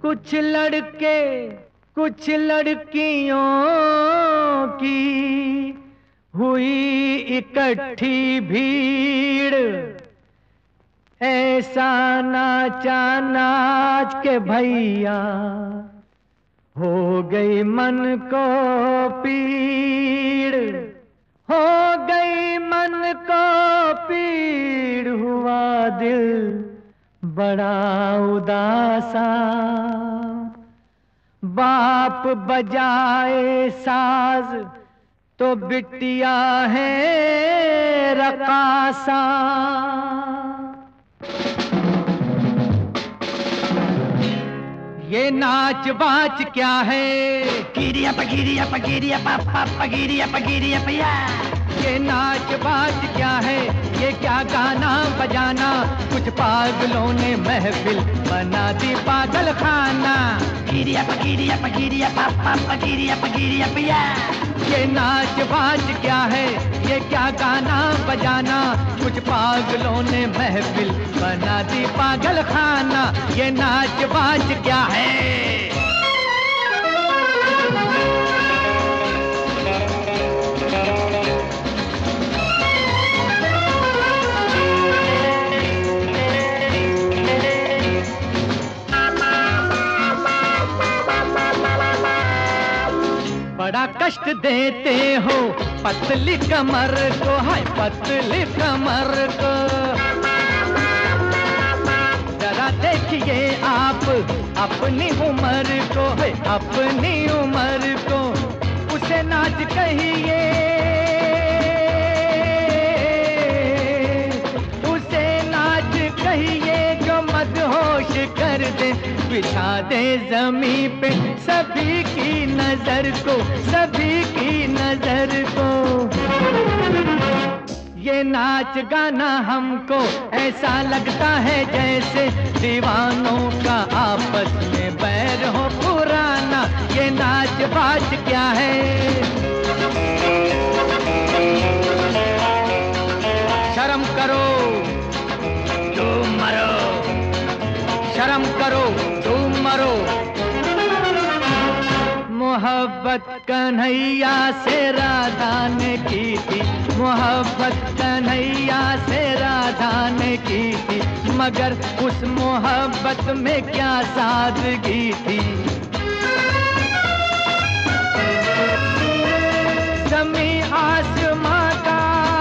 कुछ लड़के कुछ लड़कियों की हुई इकट्ठी भीड़, ऐसा नाचा नाच के भैया हो गई मन को पीड़, हो गई मन को पीड़, हुआ दिल बड़ा उदासा। बाप बजाए साज तो बिटिया है रकासा। ये नाच बाच क्या है? गिरिया पगिरिया पगिरिया पापा पगिरिया पगिरिया भैया। ये नाच बाच क्या है? ये क्या गाना बजाना? कुछ पागलों ने महफिल बना दी पागल खाना। गिरिया पगिरिया पापा पगिरिया पगिरिया भैया। ये नाच बाच क्या है? ये क्या गाना बजाना? कुछ पागलों ने महफिल बना दी पागल खाना। ये नाच बाच क्या है? बड़ा कष्ट देते हो पतली कमर को, हाय पतली कमर को। जरा देखिए आप अपनी उम्र को, है अपनी उम्र को। उसे नाच कहिए, उसे नाच कहिए जो मदहोश कर दे, बिछा दे जमीन पे सभी की नजर को, सभी की नजर को। ये नाच गाना हमको ऐसा लगता है जैसे दीवानों का आपस में बैर हो पुराना। ये नाच बाच क्या है? शर्म करो तुम मरो, शर्म करो तुम मरो। मोहब्बत कन्हैया से राधा ने की थी, मोहब्बत कन्हैया से राधा ने की थी, मगर उस मोहब्बत में क्या सादगी थी। जमी आसमां का,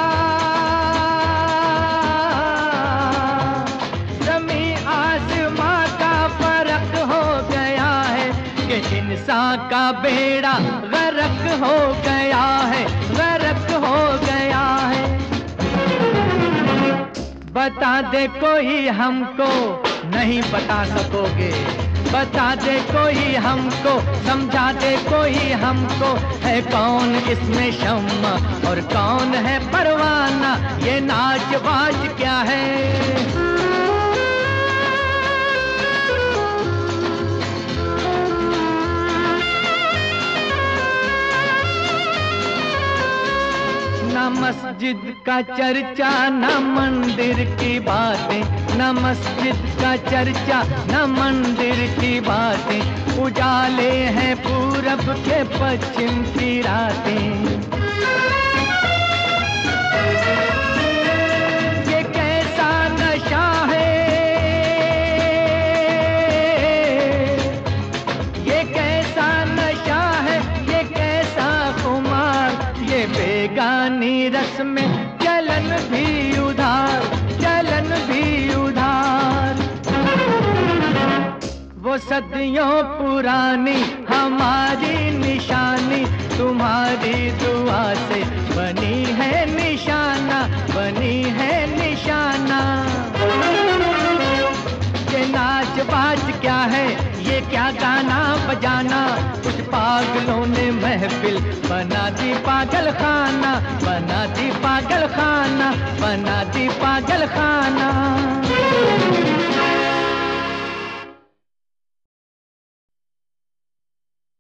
जमी आसमां का फर्क हो गया है कि इंसान का बेड़ा गर्क हो गया है, गर्क हो गया है। बता दे कोई हमको, नहीं बता सकोगे। बता दे कोई हमको, समझा दे कोई हमको, है कौन इसमें शम्मा और कौन है परवाना। ये नाच बाज क्या है? न मस्जिद का चर्चा न मंदिर की बातें, न मस्जिद का चर्चा न मंदिर की बातें, उजाले हैं पूरब के पश्चिम की रातें। ये कैसा नशा है, ये कैसा नशा है, ये कैसा खुमार। ये बेगानी रस में चलन भी उधार, चलन भी उधार। वो सदियों पुरानी हमारी निशानी, तुम्हारी दुआ से बनी है निशाना, बनी है निशाना। ये नाच बाज क्या है? ये क्या गाना बजाना? कुछ पागलों ने महफिल बना दी पागल खाना, बना दी पागल खाना, बना दी पागल खाना।